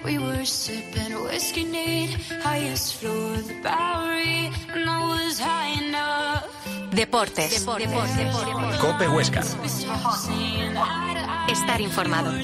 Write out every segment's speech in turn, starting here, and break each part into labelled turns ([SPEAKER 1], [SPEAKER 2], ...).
[SPEAKER 1] We were sipping whiskey neat, highest floor of the Bowery, and I was high enough.
[SPEAKER 2] Deportes.
[SPEAKER 3] COPE Huesca.
[SPEAKER 2] Estar informado.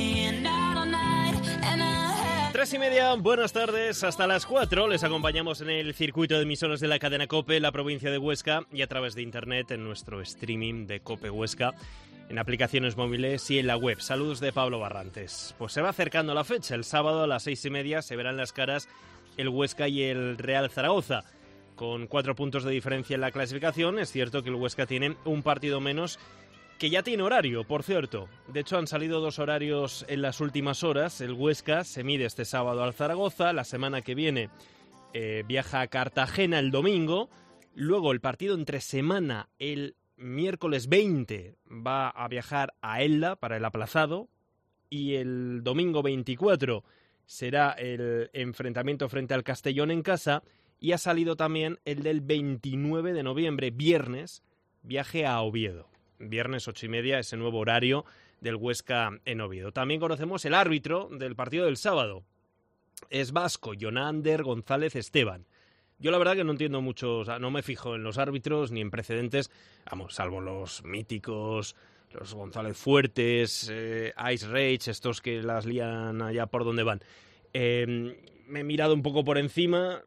[SPEAKER 4] 3:30, buenas tardes, hasta las 4 les acompañamos en el circuito de emisoras de la cadena COPE, la provincia de Huesca, y a través de internet en nuestro streaming de COPE Huesca, en aplicaciones móviles y en la web. Saludos de Pablo Barrantes. Pues se va acercando la fecha, el sábado a las 6:30 se verán las caras el Huesca y el Real Zaragoza. Con 4 puntos de diferencia en la clasificación, es cierto que el Huesca tiene un partido menos, que ya tiene horario, por cierto. De hecho, han salido 2 horarios en las últimas horas. El Huesca se mide este sábado al Zaragoza, la semana que viene viaja a Cartagena el domingo, luego el partido entre semana el miércoles 20 va a viajar a Elda para el aplazado, y el domingo 24 será el enfrentamiento frente al Castellón en casa, y ha salido también el del 29 de noviembre, viernes, viaje a Oviedo. Viernes 8:30, ese nuevo horario del Huesca en Oviedo. También conocemos el árbitro del partido del sábado. Es vasco, Jonander González Esteban. Yo la verdad que no entiendo mucho, o sea, no me fijo en los árbitros ni en precedentes, vamos, salvo los míticos, los González Fuertes, Ice Rage, estos que las lían allá por donde van. Me he mirado un poco por encima,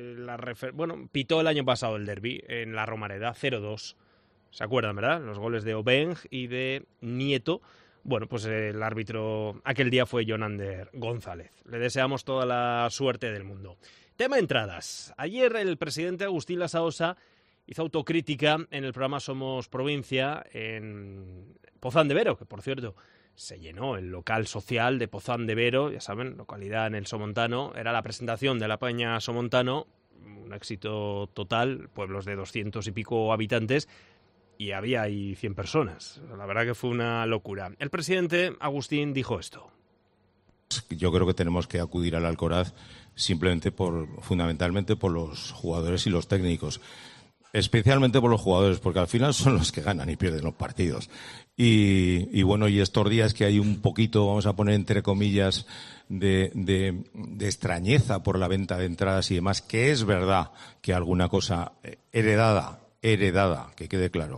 [SPEAKER 4] pitó el año pasado el derbi en la Romareda, 0-2. ¿Se acuerdan, verdad? Los goles de Obeng y de Nieto. Bueno, pues el árbitro aquel día fue Jonander González. Le deseamos toda la suerte del mundo. Tema entradas. Ayer el presidente Agustín Lasaosa hizo autocrítica en el programa Somos Provincia en Pozán de Vero, que por cierto se llenó el local social de Pozán de Vero, ya saben, localidad en el Somontano. Era la presentación de la Peña Somontano, un éxito total, pueblos de 200 y pico habitantes, y había ahí 100 personas. La verdad que fue una locura. El presidente Agustín dijo esto.
[SPEAKER 5] Yo creo que tenemos que acudir al Alcoraz fundamentalmente por los jugadores y los técnicos. Especialmente por los jugadores, porque al final son los que ganan y pierden los partidos. Y bueno, y estos días que hay un poquito, vamos a poner entre comillas, de extrañeza por la venta de entradas y demás, que es verdad que alguna cosa heredada, que quede claro,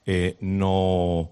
[SPEAKER 5] no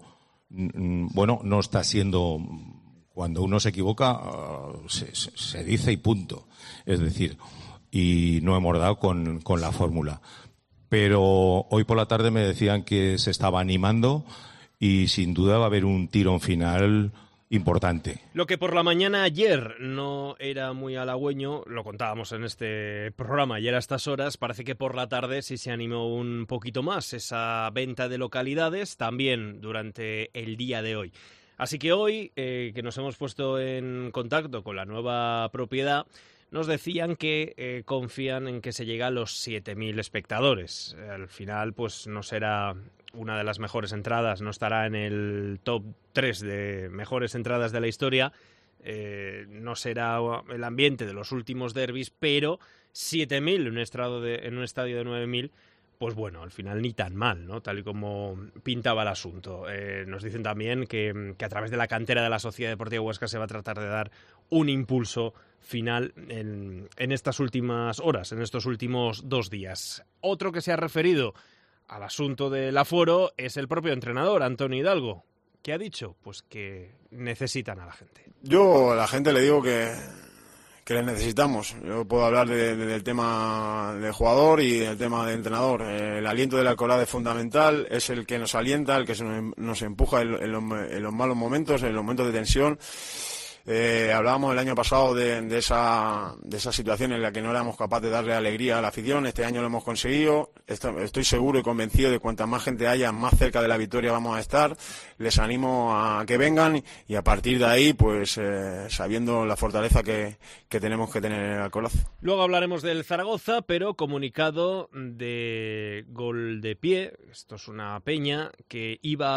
[SPEAKER 5] está siendo, cuando uno se equivoca, se dice y punto. Es decir, y no hemos dado con la fórmula. Pero hoy por la tarde me decían que se estaba animando y sin duda va a haber un tirón final importante.
[SPEAKER 4] Lo que por la mañana ayer no era muy halagüeño, lo contábamos en este programa ayer a estas horas, parece que por la tarde sí se animó un poquito más esa venta de localidades, también durante el día de hoy. Así que hoy, que nos hemos puesto en contacto con la nueva propiedad, nos decían que confían en que se llegue a los 7.000 espectadores. Al final, pues no será una de las mejores entradas, no estará en el top 3 de mejores entradas de la historia, no será el ambiente de los últimos derbis, pero 7.000 en un estadio de 9.000, pues bueno, al final ni tan mal, ¿no? Tal y como pintaba el asunto. Nos dicen también que a través de la cantera de la Sociedad Deportiva Huesca se va a tratar de dar un impulso final en estas últimas horas, en estos últimos 2 días. Otro que se ha referido al asunto del aforo es el propio entrenador, Antonio Hidalgo. ¿Qué ha dicho? Pues que necesitan a la gente.
[SPEAKER 6] Yo a la gente le digo que les necesitamos. Yo puedo hablar del tema del jugador y del tema del entrenador. El aliento del Alcoraz es fundamental, es el que nos alienta, el que nos empuja en los malos momentos, en los momentos de tensión. Hablábamos el año pasado de esa situación en la que no éramos capaces de darle alegría a la afición. Este año lo hemos conseguido. Estoy seguro y convencido de que cuanta más gente haya, más cerca de la victoria vamos a estar. Les animo a que vengan y a partir de ahí, pues sabiendo la fortaleza que tenemos que tener en el Alcoraz.
[SPEAKER 4] Luego hablaremos del Zaragoza, pero comunicado de Gol de Pie. Esto es una peña que iba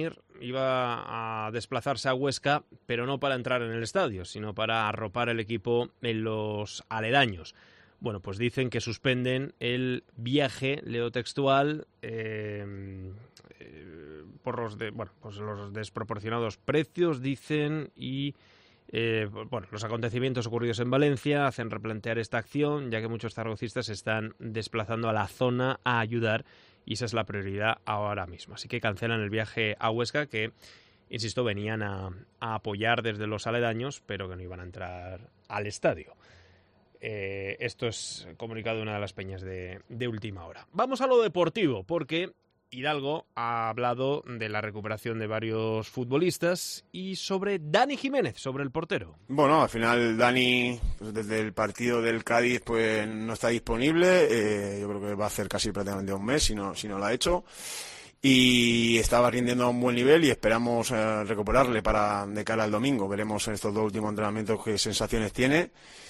[SPEAKER 4] a desplazarse a Huesca, pero no para entrar en el estadio, sino para arropar el equipo en los aledaños. Bueno, pues dicen que suspenden el viaje, leo textual, por los desproporcionados precios, dicen, y Bueno, los acontecimientos ocurridos en Valencia hacen replantear esta acción, ya que muchos zaragozistas se están desplazando a la zona a ayudar, y esa es la prioridad ahora mismo. Así que cancelan el viaje a Huesca, que, insisto, venían a apoyar desde los aledaños, pero que no iban a entrar al estadio. Esto es comunicado de una de las peñas de última hora. Vamos a lo deportivo, porque Hidalgo ha hablado de la recuperación de varios futbolistas y sobre Dani Jiménez, sobre el portero.
[SPEAKER 6] Bueno, al final Dani, pues desde el partido del Cádiz, pues no está disponible. Yo creo que va a hacer casi prácticamente un mes, si no lo ha hecho. Y estaba rindiendo a un buen nivel y esperamos recuperarle de cara al domingo. Veremos en estos 2 últimos entrenamientos qué sensaciones tiene.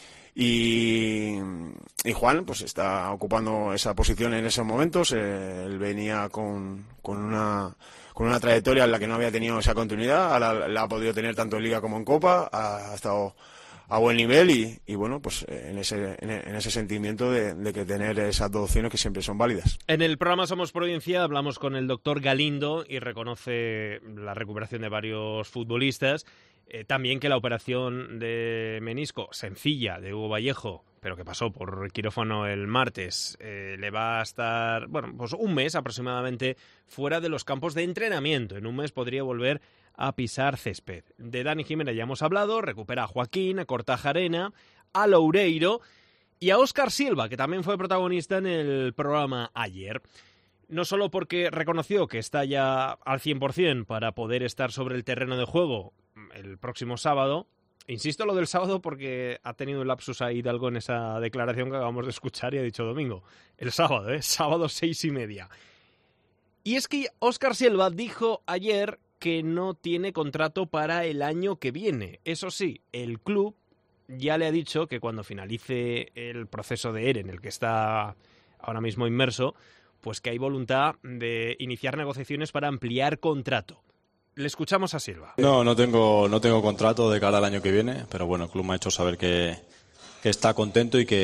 [SPEAKER 6] Y Juan pues está ocupando esa posición en esos momentos. Él venía con una trayectoria en la que no había tenido esa continuidad. Ahora la ha podido tener tanto en Liga como en Copa. Ha estado a buen nivel y bueno, pues en ese sentimiento de que tener esas 2 opciones que siempre son válidas.
[SPEAKER 4] En el programa Somos Provincia hablamos con el doctor Galindo y reconoce la recuperación de varios futbolistas. También que la operación de menisco sencilla de Hugo Vallejo, pero que pasó por quirófano el martes, le va a estar, pues un mes aproximadamente fuera de los campos de entrenamiento. En un mes podría volver a pisar césped. De Dani Jiménez ya hemos hablado, recupera a Joaquín, a Kortajarena, a Loureiro y a Óscar Silva, que también fue protagonista en el programa ayer. No solo porque reconoció que está ya al 100% para poder estar sobre el terreno de juego el próximo sábado. Insisto lo del sábado porque ha tenido un lapsus ahí de algo en esa declaración que acabamos de escuchar y ha dicho domingo. El sábado, sábado 6:30. Y es que Óscar Silva dijo ayer que no tiene contrato para el año que viene. Eso sí, el club ya le ha dicho que cuando finalice el proceso de ERE en el que está ahora mismo inmerso, pues que hay voluntad de iniciar negociaciones para ampliar contrato. Le escuchamos a Silva.
[SPEAKER 7] No tengo contrato de cara al año que viene, pero bueno, el club me ha hecho saber que está contento y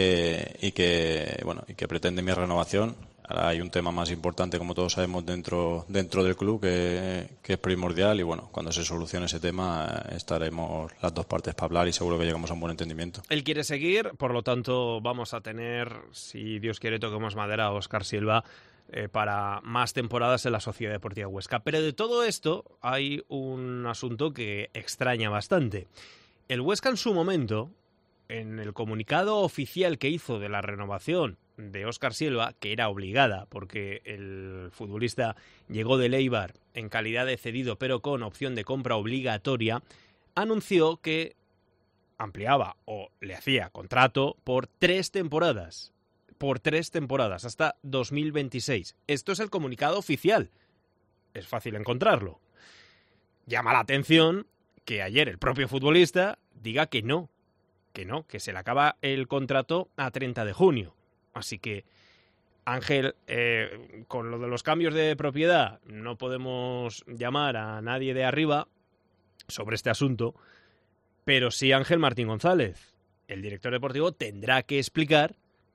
[SPEAKER 7] que pretende mi renovación. Ahora hay un tema más importante, como todos sabemos, dentro del club que es primordial y bueno, cuando se solucione ese tema estaremos las 2 partes para hablar y seguro que llegamos a un buen entendimiento.
[SPEAKER 4] Él quiere seguir, por lo tanto vamos a tener, si Dios quiere, toquemos madera, a Óscar Silva para más temporadas en la Sociedad Deportiva Huesca. Pero de todo esto hay un asunto que extraña bastante. El Huesca en su momento, en el comunicado oficial que hizo de la renovación de Óscar Silva, que era obligada porque el futbolista llegó del Eibar en calidad de cedido pero con opción de compra obligatoria, anunció que ampliaba o le hacía contrato por 3 temporadas. Por 3 temporadas, hasta 2026. Esto es el comunicado oficial. Es fácil encontrarlo. Llama la atención que ayer el propio futbolista diga que no, que se le acaba el contrato a 30 de junio. Así que, Ángel, con lo de los cambios de propiedad, no podemos llamar a nadie de arriba sobre este asunto, pero sí Ángel Martín González, el director deportivo, tendrá que explicar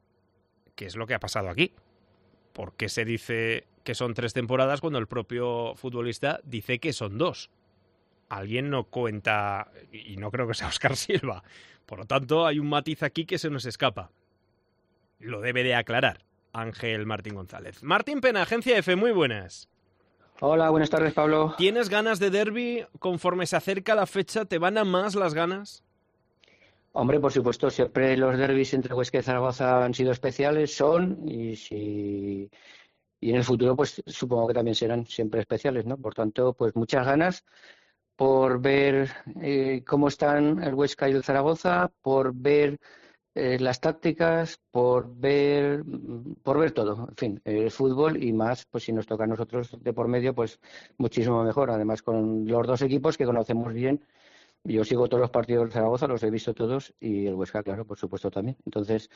[SPEAKER 4] qué es lo que ha pasado aquí. ¿Por qué se dice que son 3 temporadas cuando el propio futbolista dice que son 2? Alguien no cuenta, y no creo que sea Óscar Silva. Por lo tanto, hay un matiz aquí que se nos escapa. Lo debe de aclarar Ángel Martín González. Martín Pena, Agencia F, muy buenas.
[SPEAKER 8] Hola, buenas tardes, Pablo.
[SPEAKER 4] ¿Tienes ganas de derbi? Conforme se acerca la fecha, ¿te van a más las ganas?
[SPEAKER 8] Hombre, por supuesto, siempre los derbis entre Huesca y Zaragoza han sido especiales, y en el futuro pues supongo que también serán siempre especiales, ¿no? Por tanto, pues muchas ganas por ver cómo están el Huesca y el Zaragoza, por ver las tácticas, por ver todo, en fin, el fútbol y más, pues si nos toca a nosotros de por medio, pues muchísimo mejor, además con los 2 equipos que conocemos bien. Yo sigo todos los partidos de Zaragoza, los he visto todos, y el Huesca, claro, por supuesto también. Entonces,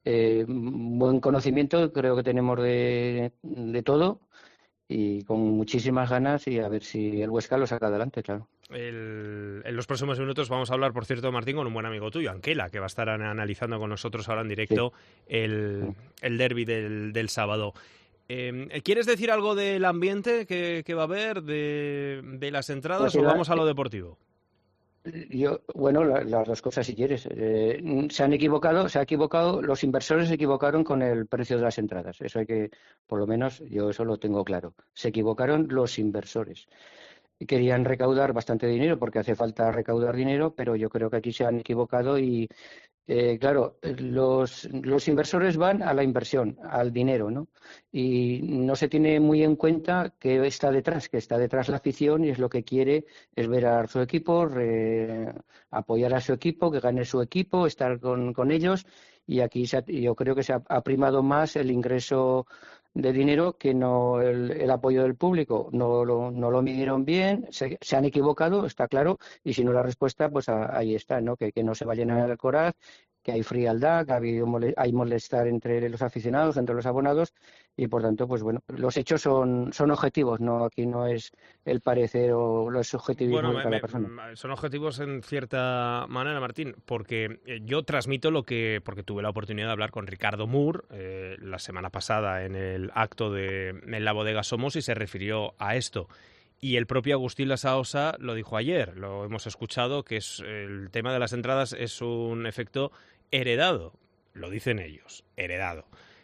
[SPEAKER 8] buen conocimiento creo que tenemos de todo y con muchísimas ganas, y a ver si el Huesca lo saca adelante, claro.
[SPEAKER 4] En los próximos minutos vamos a hablar, por cierto, Martín, con un buen amigo tuyo, Anquela, que va a estar analizando con nosotros ahora en directo el derbi del sábado. ¿Quieres decir algo del ambiente que va a haber, de las entradas,
[SPEAKER 8] pues
[SPEAKER 4] o vamos a lo deportivo?
[SPEAKER 8] Las dos cosas si quieres. Se ha equivocado, los inversores se equivocaron con el precio de las entradas. Eso por lo menos yo eso lo tengo claro. Se equivocaron los inversores. Querían recaudar bastante dinero porque hace falta recaudar dinero, pero yo creo que aquí se han equivocado y claro, los inversores van a la inversión, al dinero, ¿no? Y no se tiene muy en cuenta que está detrás la afición y es lo que quiere, es ver a su equipo, apoyar a su equipo, que gane su equipo, estar con ellos. Y aquí yo creo que se ha primado más el ingreso de dinero que no el apoyo del público. No lo midieron bien, se han equivocado, está claro, y si no la respuesta, pues ahí está, ¿no? Que no se va a llenar el Coraz, que hay frialdad, que hay molestar entre los aficionados, entre los abonados, y por tanto, pues bueno, los hechos son objetivos, no aquí no es el parecer o los subjetivismos de cada persona.
[SPEAKER 4] Son objetivos en cierta manera, Martín, porque yo transmito porque tuve la oportunidad de hablar con Ricardo Moore la semana pasada en el acto en la bodega Somos y se refirió a esto. Y el propio Agustín Lasaosa lo dijo ayer, lo hemos escuchado, que el tema de las entradas es un efecto heredado, lo dicen ellos, heredado.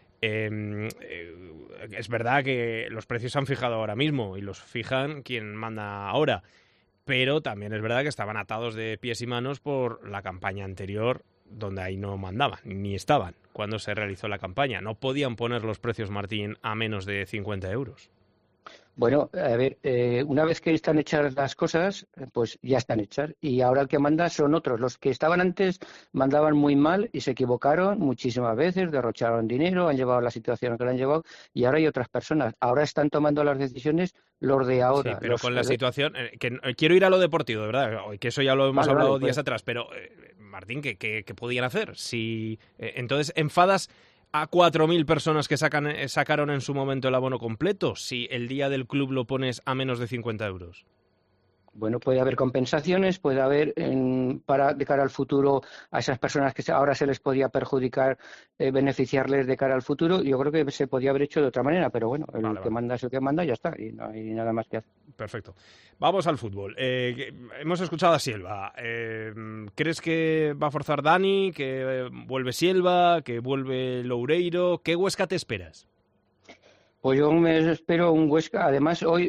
[SPEAKER 4] Es verdad que los precios se han fijado ahora mismo y los fijan quien manda ahora, pero también es verdad que estaban atados de pies y manos por la campaña anterior, donde ahí no mandaban, ni estaban cuando se realizó la campaña. No podían poner los precios, Martín, a menos de 50 euros.
[SPEAKER 8] Bueno, a ver, una vez que están hechas las cosas, pues ya están hechas. Y ahora el que manda son otros. Los que estaban antes mandaban muy mal y se equivocaron muchísimas veces, derrocharon dinero, han llevado la situación que la han llevado, y ahora hay otras personas. Ahora están tomando las decisiones los de ahora.
[SPEAKER 4] Sí, pero con la situación... quiero ir a lo deportivo, de verdad, que eso ya lo hemos hablado días atrás, pero, Martín, ¿qué podían hacer? Si entonces enfadas a 4.000 personas que sacaron en su momento el abono completo, si el día del club lo pones a menos de 50 euros.
[SPEAKER 8] Bueno, puede haber compensaciones, puede haber de cara al futuro a esas personas que ahora se les podía perjudicar, beneficiarles de cara al futuro. Yo creo que se podía haber hecho de otra manera, pero bueno, el que manda es el que manda y ya está, y no hay nada más que hacer.
[SPEAKER 4] Perfecto. Vamos al fútbol. Hemos escuchado a Silva. ¿Crees que va a forzar Dani, que vuelve Silva, que vuelve Loureiro? ¿Qué Huesca te esperas?
[SPEAKER 8] Pues yo me espero un Huesca. Además, hoy,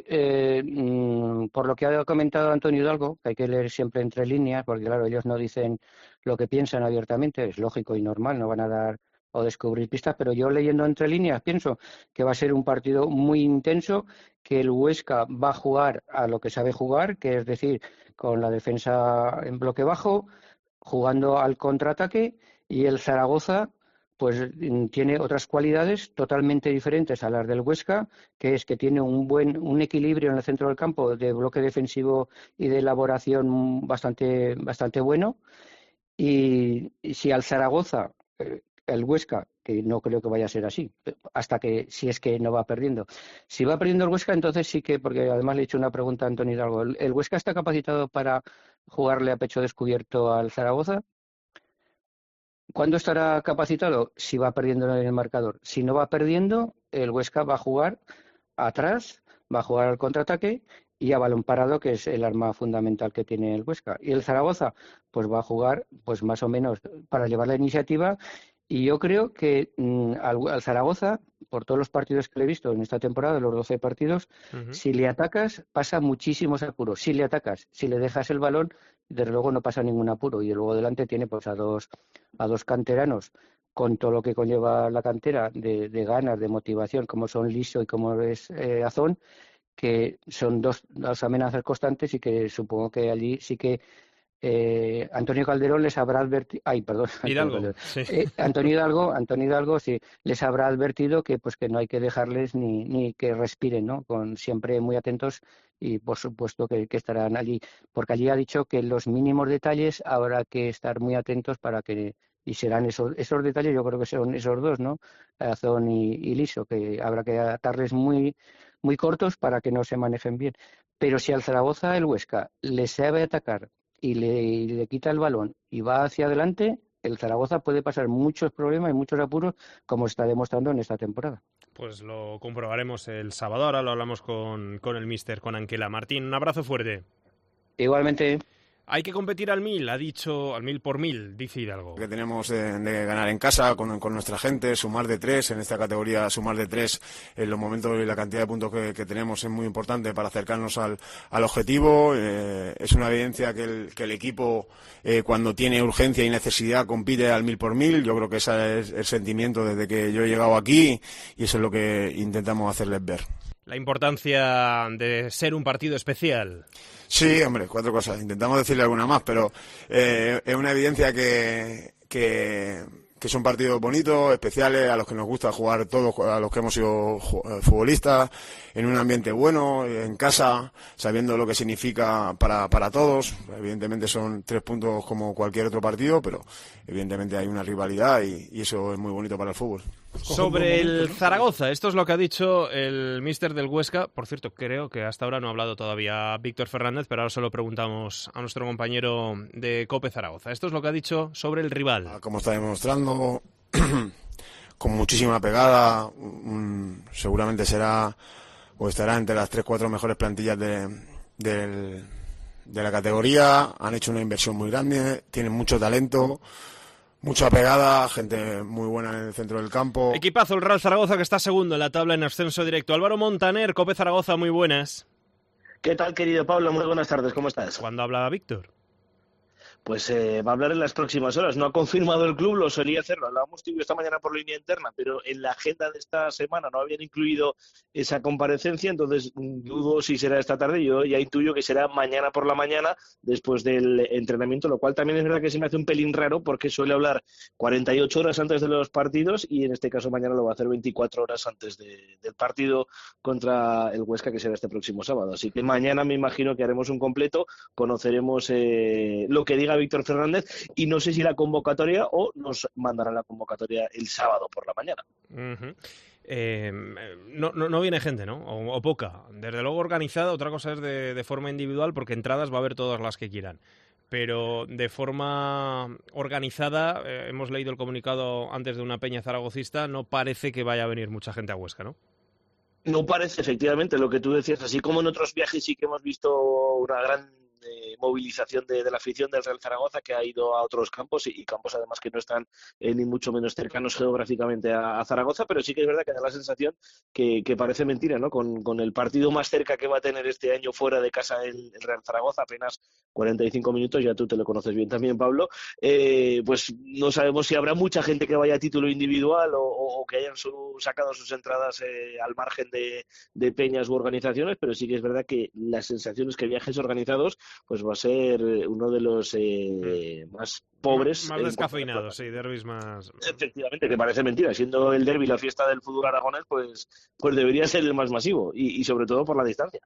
[SPEAKER 8] por lo que ha comentado Antonio Hidalgo, que hay que leer siempre entre líneas, porque claro, ellos no dicen lo que piensan abiertamente, es lógico y normal, no van a dar o descubrir pistas, pero yo leyendo entre líneas pienso que va a ser un partido muy intenso, que el Huesca va a jugar a lo que sabe jugar, que es decir, con la defensa en bloque bajo, jugando al contraataque, y el Zaragoza pues tiene otras cualidades totalmente diferentes a las del Huesca, que es que tiene un equilibrio en el centro del campo de bloque defensivo y de elaboración bastante bueno. Y si al Zaragoza, el Huesca, que no creo que vaya a ser así, si es que no va perdiendo. Si va perdiendo el Huesca, entonces sí que, porque además le he hecho una pregunta a Antonio Hidalgo, ¿el Huesca está capacitado para jugarle a pecho descubierto al Zaragoza? ¿Cuándo estará capacitado? Si va perdiendo en el marcador. Si no va perdiendo, el Huesca va a jugar atrás, va a jugar al contraataque y a balón parado, que es el arma fundamental que tiene el Huesca. Y el Zaragoza, pues va a jugar pues más o menos para llevar la iniciativa. Y yo creo que al Zaragoza, por todos los partidos que le he visto en esta temporada, los 12 partidos, si le atacas, pasa muchísimos apuros. Si le atacas, si le dejas el balón, desde luego no pasa ningún apuro. Y luego delante tiene pues a dos canteranos, con todo lo que conlleva la cantera de ganas, de motivación, como son Liso y como es Azón, que son dos amenazas constantes y que supongo que allí sí que Antonio Calderón les habrá advertido, Antonio Hidalgo sí les habrá advertido que pues que no hay que dejarles ni que respiren, ¿no? Con siempre muy atentos y por supuesto que estarán allí, porque allí ha dicho que los mínimos detalles habrá que estar muy atentos y serán esos detalles, yo creo que son esos dos, ¿no? Azón y Liso, que habrá que atarles muy muy cortos para que no se manejen bien. Pero si al Zaragoza el Huesca le sabe atacar y le quita el balón y va hacia adelante, el Zaragoza puede pasar muchos problemas y muchos apuros, como está demostrando en esta temporada.
[SPEAKER 4] Pues lo comprobaremos el sábado. Ahora lo hablamos con el míster, con Anquela. Martín, un abrazo fuerte.
[SPEAKER 8] Igualmente.
[SPEAKER 4] Hay que competir al 1000, ha dicho, al 1000 por 1000, dice Hidalgo.
[SPEAKER 6] Que tenemos de ganar en casa con nuestra gente, sumar de 3 en esta categoría, sumar de 3 en los momentos y la cantidad de puntos que tenemos es muy importante para acercarnos al objetivo. Es una evidencia que el equipo cuando tiene urgencia y necesidad compite al 1000 por 1000. Yo creo que ese es el sentimiento desde que yo he llegado aquí y eso es lo que intentamos hacerles ver.
[SPEAKER 4] La importancia de ser un partido especial.
[SPEAKER 6] Sí, hombre, 4 cosas. Intentamos decirle alguna más, pero es una evidencia que son partidos bonitos, especiales, a los que nos gusta jugar todos, a los que hemos sido futbolistas, en un ambiente bueno, en casa, sabiendo lo que significa para todos. Evidentemente son 3 puntos como cualquier otro partido, pero evidentemente hay una rivalidad y eso es muy bonito para el fútbol.
[SPEAKER 4] Sobre el Zaragoza, esto es lo que ha dicho el míster del Huesca. Por cierto, creo que hasta ahora no ha hablado todavía Víctor Fernández, pero ahora se lo preguntamos a nuestro compañero de COPE Zaragoza. Esto es lo que ha dicho sobre el rival.
[SPEAKER 6] Como está demostrando, con muchísima pegada, seguramente será o estará entre las 3-4 mejores plantillas de la categoría. Han hecho una inversión muy grande, tienen mucho talento. Mucha pegada, gente muy buena en el centro del campo.
[SPEAKER 4] Equipazo el Real Zaragoza que está segundo en la tabla en ascenso directo. Álvaro Montaner, COPE Zaragoza, muy buenas.
[SPEAKER 9] ¿Qué tal, querido Pablo? Muy buenas tardes, ¿cómo estás?
[SPEAKER 4] ¿Cuándo habla Víctor?
[SPEAKER 9] Pues va a hablar en las próximas horas. No ha confirmado el club, lo solía hacer, lo hablábamos esta mañana por línea interna, pero en la agenda de esta semana no habían incluido esa comparecencia, entonces dudo si será esta tarde. Yo ya intuyo que será mañana por la mañana, después del entrenamiento, lo cual también es verdad que se me hace un pelín raro porque suele hablar 48 horas antes de los partidos y en este caso mañana lo va a hacer 24 horas antes del partido contra el Huesca, que será este próximo sábado. Así que mañana me imagino que haremos un completo, conoceremos lo que diga Víctor Fernández y no sé si la convocatoria o nos mandarán la convocatoria el sábado por la mañana.
[SPEAKER 4] Uh-huh. No viene gente, ¿no? O poca. Desde luego organizada, otra cosa es de forma individual porque entradas va a haber todas las que quieran. Pero de forma organizada, hemos leído el comunicado antes de una peña zaragocista, no parece que vaya a venir mucha gente a Huesca, ¿no?
[SPEAKER 9] No parece, efectivamente, lo que tú decías, así como en otros viajes sí que hemos visto una gran movilización de la afición del Real Zaragoza que ha ido a otros campos y campos además que no están ni mucho menos cercanos geográficamente a Zaragoza, pero sí que es verdad que da la sensación que parece mentira, ¿no? Con el partido más cerca que va a tener este año fuera de casa el Real Zaragoza, apenas 45 minutos, ya tú te lo conoces bien también, Pablo, pues no sabemos si habrá mucha gente que vaya a título individual o que hayan sacado sus entradas al margen de peñas u organizaciones, pero sí que es verdad que la sensación es que viajes organizados pues va a ser uno de los más pobres.
[SPEAKER 4] Más descafeinados, sí, derbis más...
[SPEAKER 9] Efectivamente, que parece mentira. Siendo el derbi la fiesta del fútbol aragonés, pues debería ser el más masivo y sobre todo por la distancia.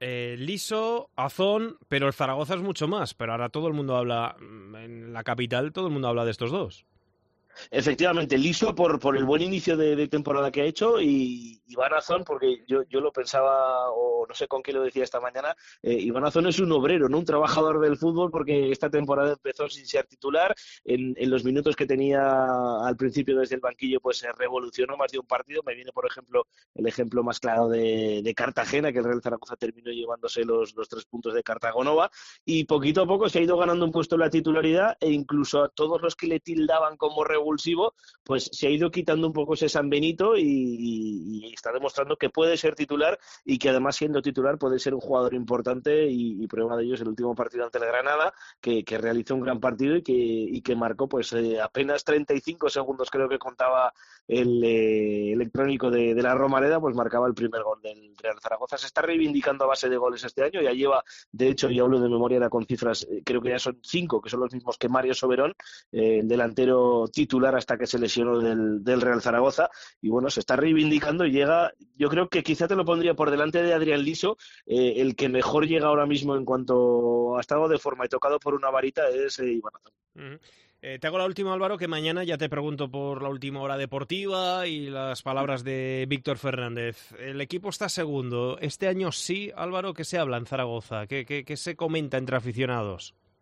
[SPEAKER 4] Liso, Azón, pero el Zaragoza es mucho más. Pero ahora todo el mundo habla, en la capital, todo el mundo habla de estos dos.
[SPEAKER 9] Efectivamente, Liso por el buen inicio de temporada que ha hecho y Iván Azón, porque yo lo pensaba, o no sé con qué lo decía esta mañana, Iván Azón es un obrero, no un trabajador del fútbol, porque esta temporada empezó sin ser titular, en los minutos que tenía al principio desde el banquillo pues se revolucionó más de un partido. Me viene por ejemplo el ejemplo más claro de Cartagena, que el Real Zaragoza terminó llevándose los 3 puntos de Cartagonova, y poquito a poco se ha ido ganando un puesto en la titularidad e incluso a todos los que le tildaban como revulsivo, pues se ha ido quitando un poco ese San Benito y está demostrando que puede ser titular y que además siendo titular puede ser un jugador importante y prueba de ello es el último partido ante el Granada, que realizó un gran partido y que marcó pues apenas 35 segundos, creo que contaba el electrónico de la Romareda, pues marcaba el primer gol del Real Zaragoza. Se está reivindicando a base de goles este año, ya lleva, de hecho, yo hablo de memoria, era con cifras, creo que ya son 5, que son los mismos que Mario Soberón, el delantero titular hasta que se lesionó del Real Zaragoza, y bueno, se está reivindicando y llega, yo creo que quizá te lo pondría por delante de Adrián Liso, el que mejor llega ahora mismo en cuanto a estado de forma y tocado por una varita es Iván Azón.
[SPEAKER 4] Uh-huh. Te hago la última, Álvaro, que mañana ya te pregunto por la última hora deportiva y las palabras de Víctor Fernández. El equipo está segundo. Este año sí, Álvaro, ¿qué se habla en Zaragoza? ¿Qué se comenta entre aficionados?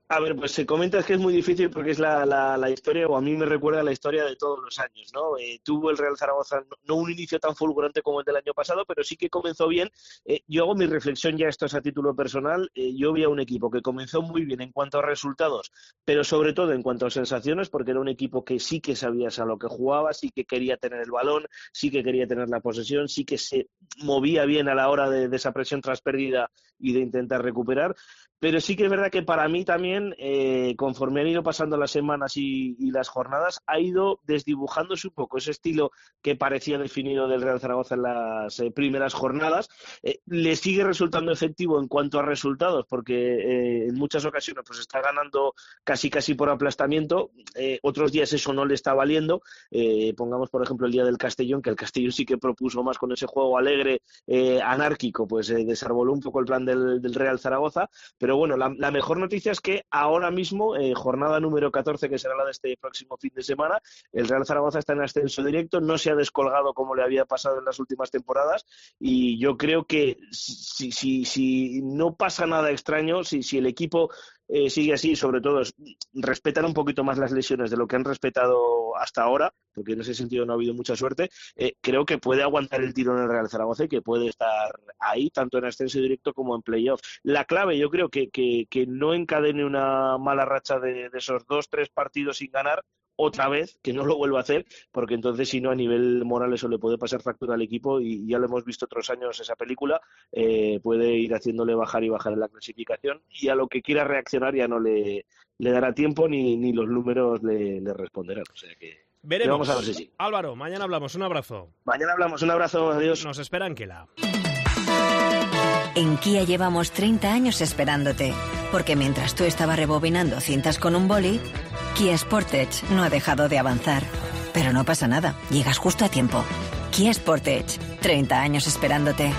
[SPEAKER 9] A ver, pues se comenta que es muy difícil porque es la historia, o a mí me recuerda la historia de todos los años, ¿no? Tuvo el Real Zaragoza no un inicio tan fulgurante como el del año pasado, pero sí que comenzó bien. Yo hago mi reflexión, ya esto es a título personal, yo vi a un equipo que comenzó muy bien en cuanto a resultados, pero sobre todo en cuanto a sensaciones, porque era un equipo que sí que sabías a lo que jugaba, sí que quería tener el balón, sí que quería tener la posesión, sí que se movía bien a la hora de esa presión tras pérdida y de intentar recuperar. Pero sí que es verdad que para mí también, conforme han ido pasando las semanas y las jornadas, ha ido desdibujándose un poco ese estilo que parecía definido del Real Zaragoza en las primeras jornadas. Le sigue resultando efectivo en cuanto a resultados, porque en muchas ocasiones pues está ganando casi por aplastamiento. Otros días eso no le está valiendo. Pongamos, por ejemplo, el día del Castellón, que el Castellón sí que propuso más con ese juego alegre, anárquico, pues desarboló un poco el plan del Real Zaragoza. Pero bueno, la mejor noticia es que ahora mismo, jornada número 14, que será la de este próximo fin de semana, el Real Zaragoza está en ascenso directo, no se ha descolgado como le había pasado en las últimas temporadas, y yo creo que si no pasa nada extraño, si el equipo sigue así, sobre todo respetan un poquito más las lesiones de lo que han respetado hasta ahora, porque en ese sentido no ha habido mucha suerte, creo que puede aguantar el tirón en el Real Zaragoza y que puede estar ahí, tanto en ascenso directo como en playoff. La clave, yo creo que no encadene una mala racha de esos 2-3 partidos sin ganar otra vez, que no lo vuelva a hacer, porque entonces si no, a nivel moral eso le puede pasar factura al equipo, y ya lo hemos visto otros años esa película, puede ir haciéndole bajar y bajar en la clasificación, y a lo que quiera reaccionar ya no le dará tiempo ni los números le responderán. O sea que
[SPEAKER 4] veremos.
[SPEAKER 9] Vamos a ver si sí.
[SPEAKER 4] Álvaro, mañana hablamos. Un abrazo.
[SPEAKER 9] Mañana hablamos. Un abrazo. Adiós.
[SPEAKER 4] Nos espera Anquela.
[SPEAKER 10] En Kia llevamos 30 años esperándote, porque mientras tú estabas rebobinando cintas con un boli, Kia Sportage no ha dejado de avanzar. Pero no pasa nada, llegas justo a tiempo. Kia Sportage, 30 años esperándote.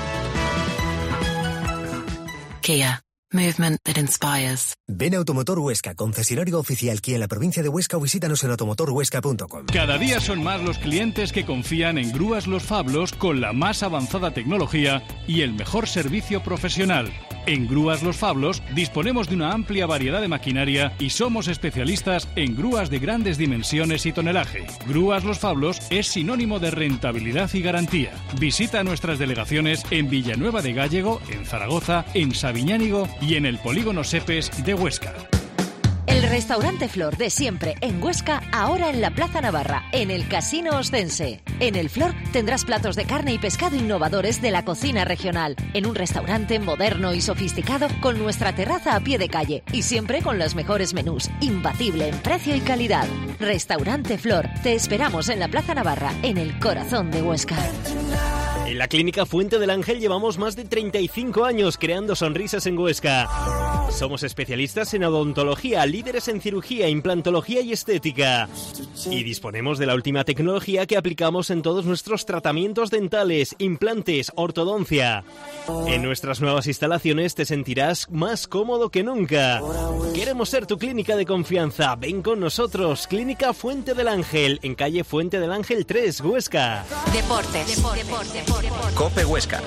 [SPEAKER 11] Kia, movement that inspires.
[SPEAKER 12] Ven a Automotor Huesca, concesionario oficial Kia en la provincia de Huesca, o visítanos en automotorhuesca.com.
[SPEAKER 13] Cada día son más los clientes que confían en Grúas Los Fablos con la más avanzada tecnología y el mejor servicio profesional. En Grúas Los Fablos disponemos de una amplia variedad de maquinaria y somos especialistas en grúas de grandes dimensiones y tonelaje. Grúas Los Fablos es sinónimo de rentabilidad y garantía. Visita nuestras delegaciones en Villanueva de Gállego, en Zaragoza, en Sabiñánigo y en el Polígono Sepes de Huesca.
[SPEAKER 2] El restaurante Flor de siempre en Huesca, ahora en la Plaza Navarra, en el Casino Ostense. En el Flor tendrás platos de carne y pescado innovadores de la cocina regional, en un restaurante moderno y sofisticado con nuestra terraza a pie de calle y siempre con los mejores menús, imbatible en precio y calidad. Restaurante Flor, te esperamos en la Plaza Navarra, en el corazón de Huesca.
[SPEAKER 4] En la Clínica Fuente del Ángel llevamos más de 35 años creando sonrisas en Huesca. Somos especialistas en odontología, líderes en cirugía, implantología y estética. Y disponemos de la última tecnología que aplicamos en todos nuestros tratamientos dentales, implantes, ortodoncia. En nuestras nuevas instalaciones te sentirás más cómodo que nunca. Queremos ser tu clínica de confianza. Ven con nosotros. Clínica Fuente del Ángel, en calle Fuente del Ángel 3, Huesca.
[SPEAKER 2] Deportes.
[SPEAKER 3] COPE Huesca.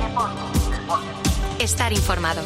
[SPEAKER 2] Estar informado.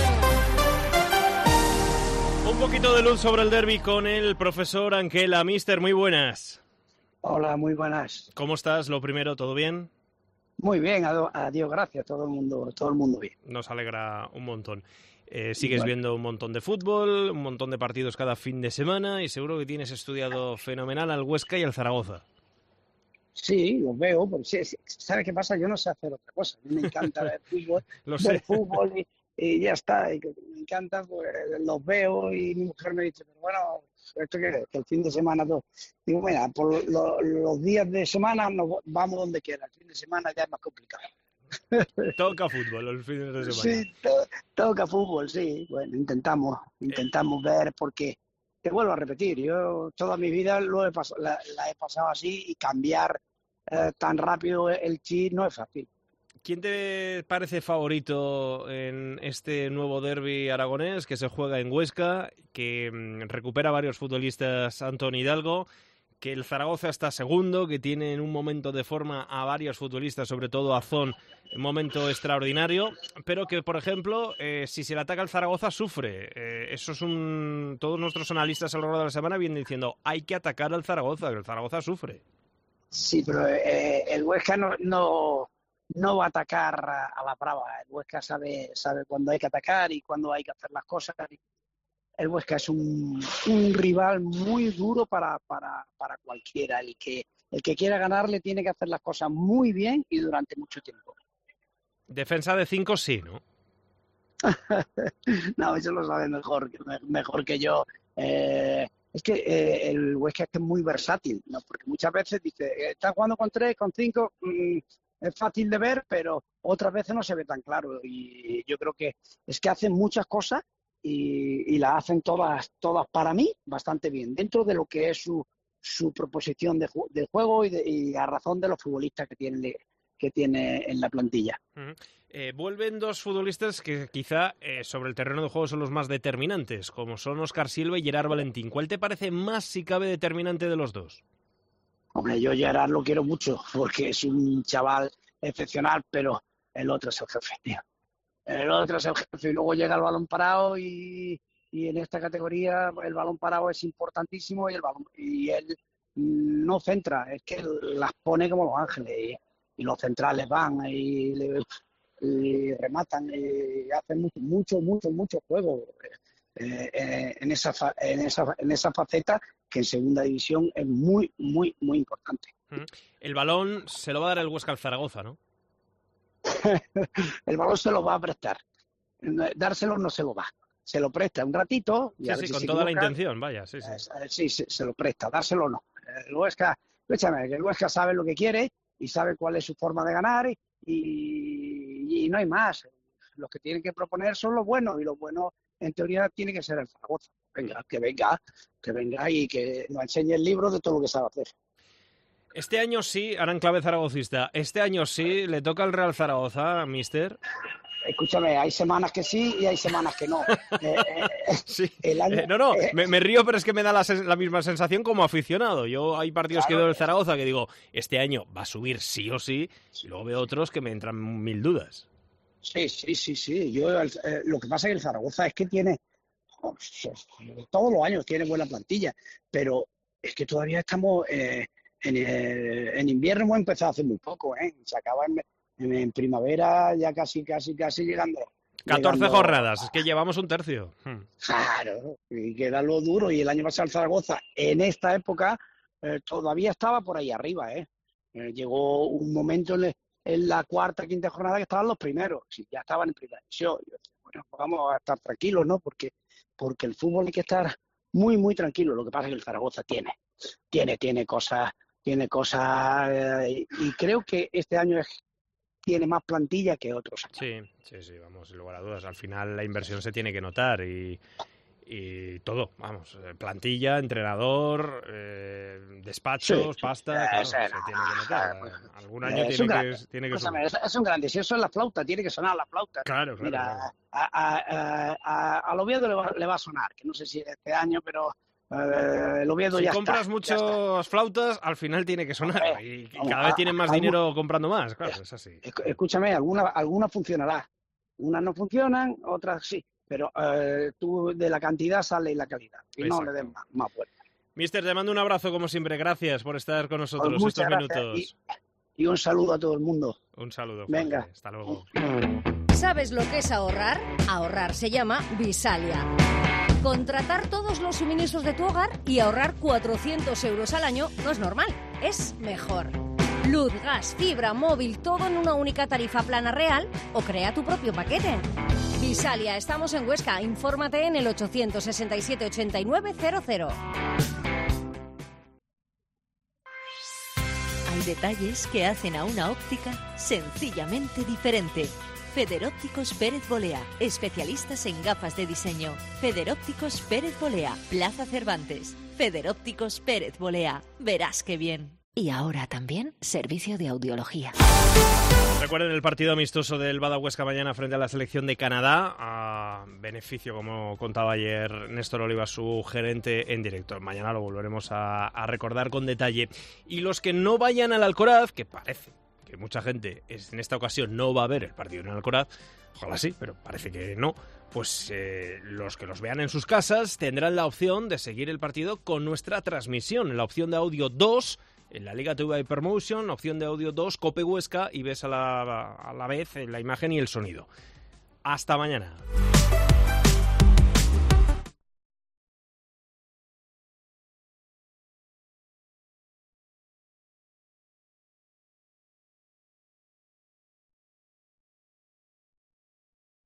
[SPEAKER 4] Un poquito de luz sobre el derbi con el profesor Anquela. Mister, muy buenas.
[SPEAKER 14] Hola, muy buenas.
[SPEAKER 4] ¿Cómo estás? Lo primero, ¿todo bien?
[SPEAKER 14] Muy bien, adiós, gracias, todo el mundo bien.
[SPEAKER 4] Nos alegra un montón. Sigues viendo un montón de fútbol, un montón de partidos cada fin de semana y seguro que tienes estudiado fenomenal al Huesca y al Zaragoza.
[SPEAKER 14] Sí, los veo, porque ¿sabes qué pasa? Yo no sé hacer otra cosa. A mí me encanta ver fútbol, y ya está. Y me encanta, pues los veo y mi mujer me dice, pero bueno, ¿esto qué es? Que el fin de semana todo. Digo, mira, por los días de semana nos vamos donde quiera. El fin de semana ya es más complicado.
[SPEAKER 4] Toca fútbol los fines de semana.
[SPEAKER 14] Sí, toca fútbol, sí. Bueno, intentamos ver, porque te vuelvo a repetir, yo toda mi vida la he pasado así, y cambiar tan rápido el chip no es fácil.
[SPEAKER 4] ¿Quién te parece favorito en este nuevo derbi aragonés que se juega en Huesca, que recupera varios futbolistas Antón Hidalgo, que el Zaragoza está segundo, que tiene en un momento de forma a varios futbolistas, sobre todo a Zon, un momento extraordinario, pero que, por ejemplo, si se le ataca al Zaragoza, sufre. Eso es todos nuestros analistas a lo largo de la semana vienen diciendo, hay que atacar al Zaragoza, que el Zaragoza sufre.
[SPEAKER 14] Sí, pero el Huesca no va a atacar a la brava. El Huesca sabe cuándo hay que atacar y cuándo hay que hacer las cosas. El Huesca es un rival muy duro para cualquiera. El que quiera ganarle tiene que hacer las cosas muy bien y durante mucho tiempo.
[SPEAKER 4] Defensa de 5 sí, ¿no?
[SPEAKER 14] No, eso lo sabe mejor que yo. Es que el Huesca es muy versátil, ¿no? Porque muchas veces dice, está jugando con 3, con 5, es fácil de ver, pero otras veces no se ve tan claro. Y yo creo que es que hacen muchas cosas y las hacen todas para mí bastante bien, dentro de lo que es su proposición de juego y a razón de los futbolistas que tiene en la plantilla.
[SPEAKER 4] Vuelven 2 futbolistas que quizá sobre el terreno de juego son los más determinantes, como son Óscar Silva y Gerard Valentín. ¿Cuál te parece más, si cabe, determinante de los 2?
[SPEAKER 14] Hombre, yo Gerard lo quiero mucho porque es un chaval excepcional, pero el otro es el jefe, tío. El otro es el jefe y luego llega el balón parado y en esta categoría el balón parado es importantísimo y él no centra, es que las pone como los ángeles y los centrales van y rematan y hacen mucho juego en esa faceta que en segunda división es muy importante.
[SPEAKER 4] El balón se lo va a dar el Huesca al Zaragoza, ¿no?
[SPEAKER 14] El balón se lo va a prestar. Dárselo no se lo va. Se lo presta un ratito. Y
[SPEAKER 4] sí, con toda la intención, vaya. Sí.
[SPEAKER 14] Sí, se lo presta. Dárselo no. El Huesca, escúchame, que el Huesca sabe lo que quiere y sabe cuál es su forma de ganar y no hay más. Los que tienen que proponer son los buenos y los buenos en teoría tiene que ser el Zaragoza. Que venga y que nos enseñe el libro de todo lo que sabe hacer.
[SPEAKER 4] Este año sí, ahora en clave zaragocista, este año sí le toca al Real Zaragoza, mister.
[SPEAKER 14] Escúchame, hay semanas que sí y hay semanas que no.
[SPEAKER 4] Sí. Me río, pero es que me da la misma sensación como aficionado. Yo hay partidos que veo del Zaragoza que digo, este año va a subir sí o sí, y luego veo otros que me entran 1000 dudas.
[SPEAKER 14] Sí. Yo lo que pasa es que el Zaragoza es que tiene, todos los años tiene buena plantilla, pero es que todavía estamos en invierno, hemos empezado hace muy poco, se acaba en primavera ya casi llegando.
[SPEAKER 4] 14 jornadas, es que llevamos un tercio.
[SPEAKER 14] Claro, y queda lo duro. Y el año pasado el Zaragoza, en esta época, todavía estaba por ahí arriba. Llegó un momento en la cuarta, quinta jornada que estaban los primeros. Sí, ya estaban en primera división. Bueno, vamos a estar tranquilos, ¿no? Porque el fútbol hay que estar muy tranquilo. Lo que pasa es que el Zaragoza tiene cosas y creo que este año tiene más plantilla que otros años.
[SPEAKER 4] Sí, vamos, sin lugar a dudas. Al final la inversión se tiene que notar y todo, vamos, plantilla, entrenador, despachos, pasta, se tiene que notar. Algún año tiene que sonar.
[SPEAKER 14] Es un grande, si eso es la flauta, tiene que sonar la flauta.
[SPEAKER 4] Claro.
[SPEAKER 14] Mira, al Oviedo le va a sonar, que no sé si este año, pero el Oviedo ya está.
[SPEAKER 4] Si compras muchas flautas, al final tiene que sonar. Y cada vez tienen más dinero comprando más, claro, es así.
[SPEAKER 14] Escúchame, algunas funcionará. Unas no funcionan, otras sí. Pero tú de la cantidad sale la calidad. Y no le den más vuelta.
[SPEAKER 4] Mister, te mando un abrazo como siempre. Gracias por estar con nosotros estos minutos.
[SPEAKER 14] Y un saludo a todo el mundo.
[SPEAKER 4] Un saludo.
[SPEAKER 14] Venga.
[SPEAKER 4] Jorge. Hasta luego.
[SPEAKER 2] ¿Sabes lo que es ahorrar? Ahorrar se llama Visalia. Contratar todos los suministros de tu hogar y ahorrar 400 euros al año no es normal, es mejor. Luz, gas, fibra, móvil, todo en una única tarifa plana real o crea tu propio paquete. Visalia, estamos en Huesca. Infórmate en el 867 89 00. Hay detalles que hacen a una óptica sencillamente diferente. Federópticos Pérez Bolea, especialistas en gafas de diseño. Federópticos Pérez Bolea, Plaza Cervantes. Federópticos Pérez Bolea, verás qué bien. Y ahora también servicio de audiología.
[SPEAKER 4] Recuerden el partido amistoso del Bada Huesca mañana frente a la selección de Canadá, a beneficio, como contaba ayer Néstor Oliva, su gerente en directo. Mañana lo volveremos a recordar con detalle. Y los que no vayan al Alcoraz, que parece que mucha gente en esta ocasión no va a ver el partido en el Alcoraz, ojalá sí, pero parece que no, pues los que los vean en sus casas tendrán la opción de seguir el partido con nuestra transmisión, en la opción de audio 2, en la Liga TV Hypermotion, opción de audio 2, Cope Huesca, y ves a la vez la imagen y el sonido. Hasta mañana.